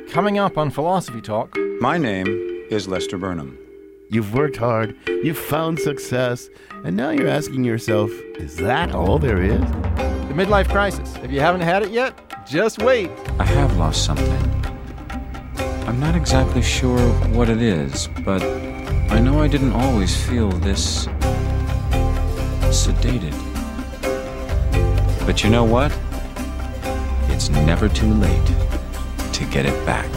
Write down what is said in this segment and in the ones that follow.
Coming up on Philosophy Talk. My name is Lester Burnham. You've worked hard, you've found success, and now you're asking yourself, is that all there is? The midlife crisis. If you haven't had it yet, just wait. I have lost something. I'm not exactly sure what it is, but I know I didn't always feel this sedated. But you know what? It's never too late to get it back.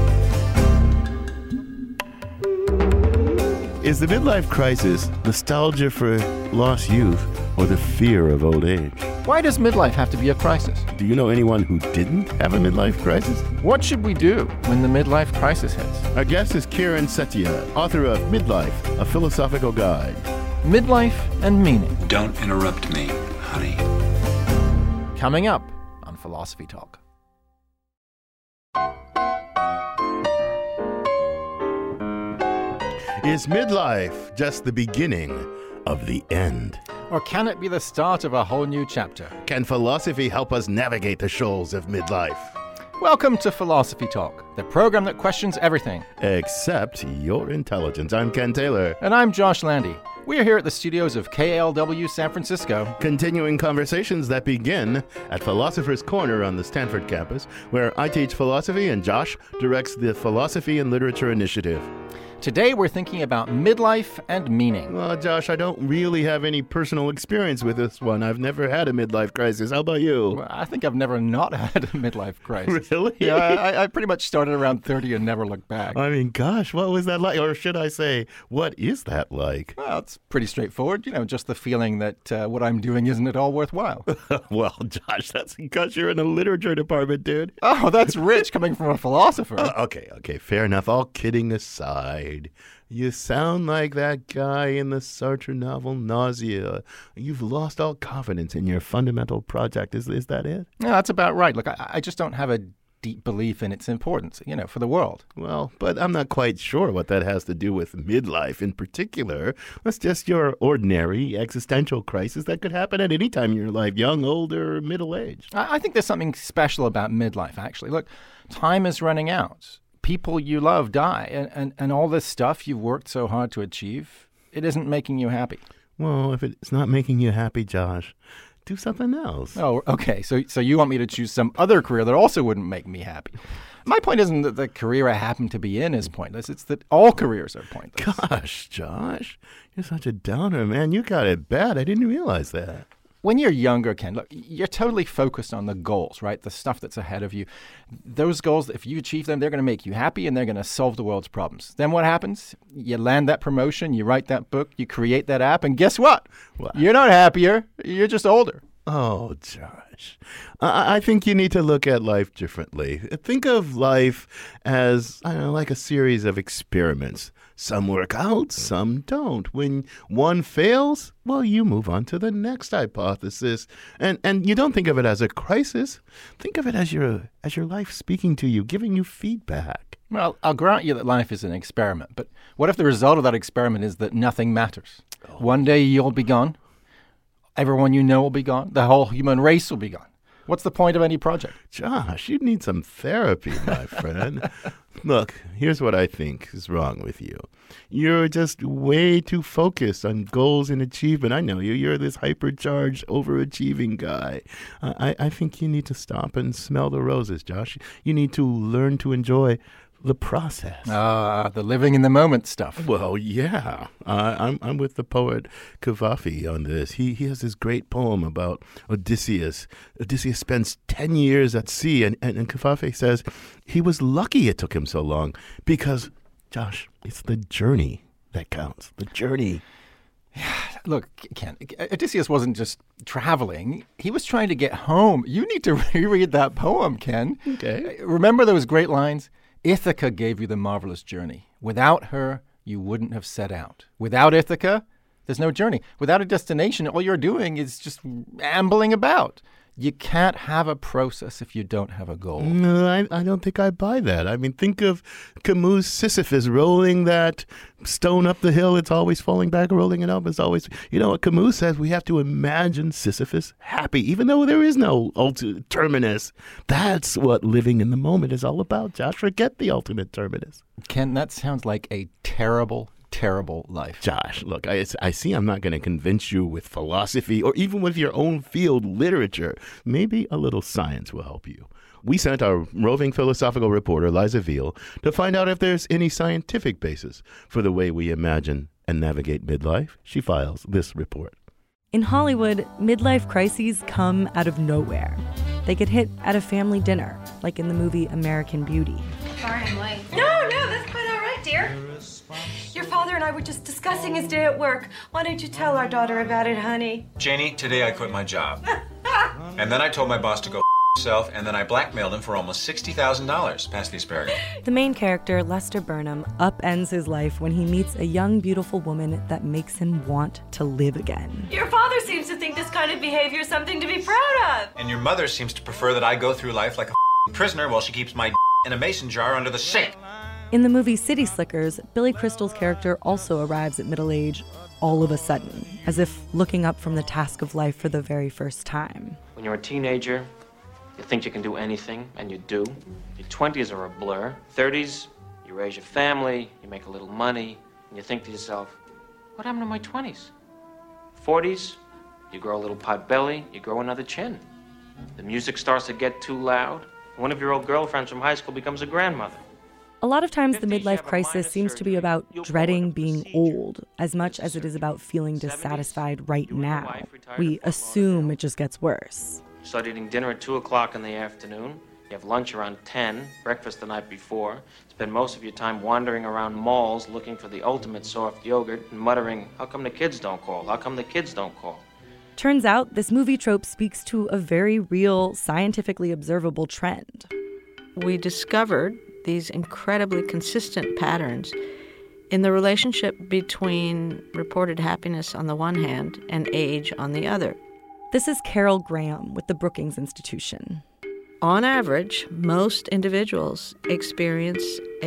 Is the midlife crisis nostalgia for lost youth or the fear of old age? Why does midlife have to be a crisis? Do you know anyone who didn't have a midlife crisis? What should we do when the midlife crisis hits? Our guest is Kiran Setia, author of Midlife, A Philosophical Guide. Midlife and meaning. Don't interrupt me, honey. Coming up on Philosophy Talk. Is midlife just the beginning of the end? Or can it be the start of a whole new chapter? Can philosophy help us navigate the shoals of midlife? Welcome to Philosophy Talk, the program that questions everything. Except your intelligence. I'm Ken Taylor. And I'm Josh Landy. We are here at the studios of KLW San Francisco. Continuing conversations that begin at Philosopher's Corner on the Stanford campus, where I teach philosophy and Josh directs the Philosophy and Literature Initiative. Today we're thinking about midlife and meaning. Well, Josh, I don't really have any personal experience with this one. I've never had a midlife crisis. How about you? Well, I think I've never not had a midlife crisis. Really? Yeah, I pretty much started around 30 and never looked back. I mean, gosh, what was that like? Or should I say, what is that like? Well, it's pretty straightforward. Just the feeling that what I'm doing isn't at all worthwhile. Well, Josh, that's because you're in the literature department, dude. Oh, that's rich coming from a philosopher. Okay, fair enough. All kidding aside. You sound like that guy in the Sartre novel Nausea. You've lost all confidence in your fundamental project. Is that it? Yeah, that's about right. Look, I just don't have a deep belief in its importance, for the world. Well, but I'm not quite sure what that has to do with midlife in particular. That's just your ordinary existential crisis that could happen at any time in your life, young, old, or middle-aged. I think there's something special about midlife, actually. Look, time is running out. People you love die, and all this stuff you've worked so hard to achieve, it isn't making you happy. Well, if it's not making you happy, Josh, do something else. Oh, okay. So you want me to choose some other career that also wouldn't make me happy. My point isn't that the career I happen to be in is pointless. It's that all careers are pointless. Gosh, Josh, you're such a downer, man. You got it bad. I didn't realize that. When you're younger, Ken, look, you're totally focused on the goals, right? The stuff that's ahead of you. Those goals, if you achieve them, they're going to make you happy and they're going to solve the world's problems. Then what happens? You land that promotion, you write that book, you create that app, and guess what? You're not happier. You're just older. Oh, Josh, I think you need to look at life differently. Think of life as, like a series of experiments. Some work out, some don't. When one fails, well, you move on to the next hypothesis. And you don't think of it as a crisis. Think of it as your life speaking to you, giving you feedback. Well, I'll grant you that life is an experiment, but what if the result of that experiment is that nothing matters? One day you'll be gone. Everyone you know will be gone. The whole human race will be gone. What's the point of any project? Josh, you need some therapy, my friend. Look, here's what I think is wrong with you. You're just way too focused on goals and achievement. I know you. You're this hypercharged, overachieving guy. I think you need to stop and smell the roses, Josh. You need to learn to enjoy the process. The living in the moment stuff. Well, yeah. I'm with the poet Cavafy on this. He has this great poem about Odysseus. Odysseus spends 10 years at sea, and Cavafy says he was lucky it took him so long because, Josh, it's the journey that counts. The journey. Look, Ken, Odysseus wasn't just traveling. He was trying to get home. You need to reread that poem, Ken. Okay. Remember those great lines? Ithaca gave you the marvelous journey. Without her, you wouldn't have set out. Without Ithaca, there's no journey. Without a destination, all you're doing is just ambling about. You can't have a process if you don't have a goal. No, I don't think I buy that. I mean, think of Camus' Sisyphus rolling that stone up the hill. It's always falling back, rolling it up. It's always, you know what Camus says? We have to imagine Sisyphus happy, even though there is no ultimate terminus. That's what living in the moment is all about, Josh. Forget the ultimate terminus. Ken, that sounds like a terrible life. Josh, look, I see I'm not going to convince you with philosophy or even with your own field, literature. Maybe a little science will help you. We sent our roving philosophical reporter, Liza Veal, to find out if there's any scientific basis for the way we imagine and navigate midlife. She files this report. In Hollywood, midlife crises come out of nowhere. They get hit at a family dinner, like in the movie American Beauty. Sorry I'm late. No, that's quite all right, dear. Your father and I were just discussing his day at work. Why don't you tell our daughter about it, honey? Janie, today I quit my job. And then I told my boss to go himself, and then I blackmailed him for almost $60,000. Pass the asparagus. The main character, Lester Burnham, upends his life when he meets a young, beautiful woman that makes him want to live again. Your father seems to think this kind of behavior is something to be proud of. And your mother seems to prefer that I go through life like a prisoner while she keeps my in a mason jar under the sink. In the movie City Slickers, Billy Crystal's character also arrives at middle age all of a sudden, as if looking up from the task of life for the very first time. When you're a teenager, you think you can do anything, and you do. Your 20s are a blur. 30s, you raise your family, you make a little money, and you think to yourself, what happened to my 20s? 40s, you grow a little pot belly, you grow another chin. The music starts to get too loud. One of your old girlfriends from high school becomes a grandmother. A lot of times the midlife crisis seems to be about dreading being old as much as it is about feeling dissatisfied right now. We assume it just gets worse. You start eating dinner at 2 o'clock in the afternoon. You have lunch around 10, breakfast the night before. Spend most of your time wandering around malls looking for the ultimate soft yogurt and muttering, how come the kids don't call? How come the kids don't call? Turns out this movie trope speaks to a very real, scientifically observable trend. We discovered these incredibly consistent patterns in the relationship between reported happiness on the one hand and age on the other. This is Carol Graham with the Brookings Institution. On average, most individuals experience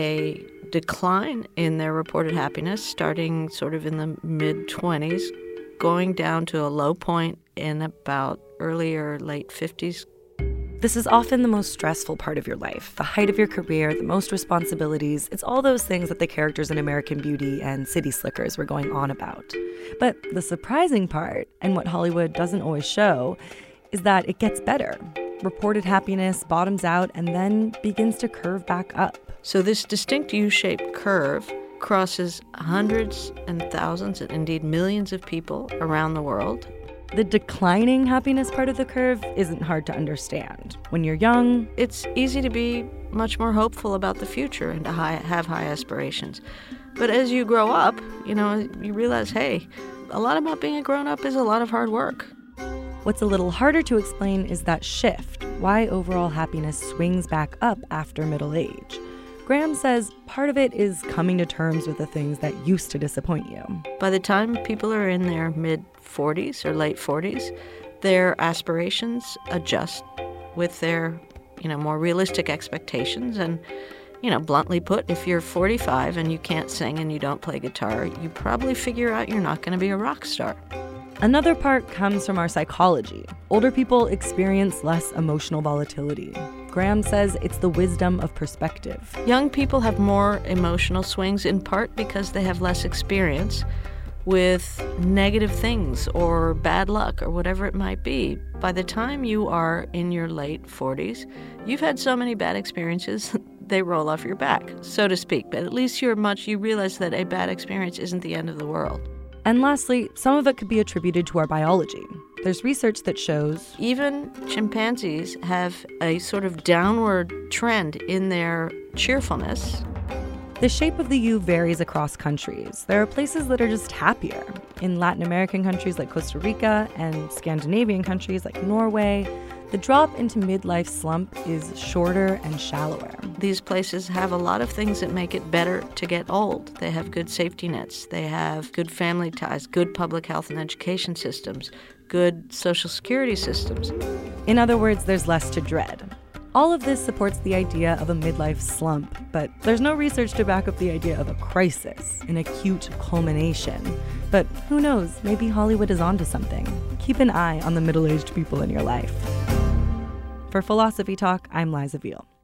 a decline in their reported happiness starting sort of in the mid-20s, going down to a low point in about early or late 50s. This is often the most stressful part of your life, the height of your career, the most responsibilities. It's all those things that the characters in American Beauty and City Slickers were going on about. But the surprising part, and what Hollywood doesn't always show, is that it gets better. Reported happiness bottoms out and then begins to curve back up. So this distinct U-shaped curve crosses hundreds and thousands and indeed millions of people around the world. The declining happiness part of the curve isn't hard to understand. When you're young, it's easy to be much more hopeful about the future and to have high aspirations. But as you grow up, you realize, hey, a lot about being a grown-up is a lot of hard work. What's a little harder to explain is that shift, why overall happiness swings back up after middle age. Graham says part of it is coming to terms with the things that used to disappoint you. By the time people are in their mid-40s or late 40s, their aspirations adjust with their, more realistic expectations. And, bluntly put, if you're 45 and you can't sing and you don't play guitar, you probably figure out you're not going to be a rock star. Another part comes from our psychology. Older people experience less emotional volatility. Graham says it's the wisdom of perspective. Young people have more emotional swings in part because they have less experience with negative things or bad luck or whatever it might be. By the time you are in your late 40s, you've had so many bad experiences, they roll off your back, so to speak. But at least you realize that a bad experience isn't the end of the world. And lastly, some of it could be attributed to our biology. There's research that shows even chimpanzees have a sort of downward trend in their cheerfulness. The shape of the U varies across countries. There are places that are just happier. In Latin American countries like Costa Rica and Scandinavian countries like Norway, the drop into midlife slump is shorter and shallower. These places have a lot of things that make it better to get old. They have good safety nets. They have good family ties, good public health and education systems, good social security systems. In other words, there's less to dread. All of this supports the idea of a midlife slump, but there's no research to back up the idea of a crisis, an acute culmination. But who knows, maybe Hollywood is onto something. Keep an eye on the middle-aged people in your life. For Philosophy Talk, I'm Liza Veal.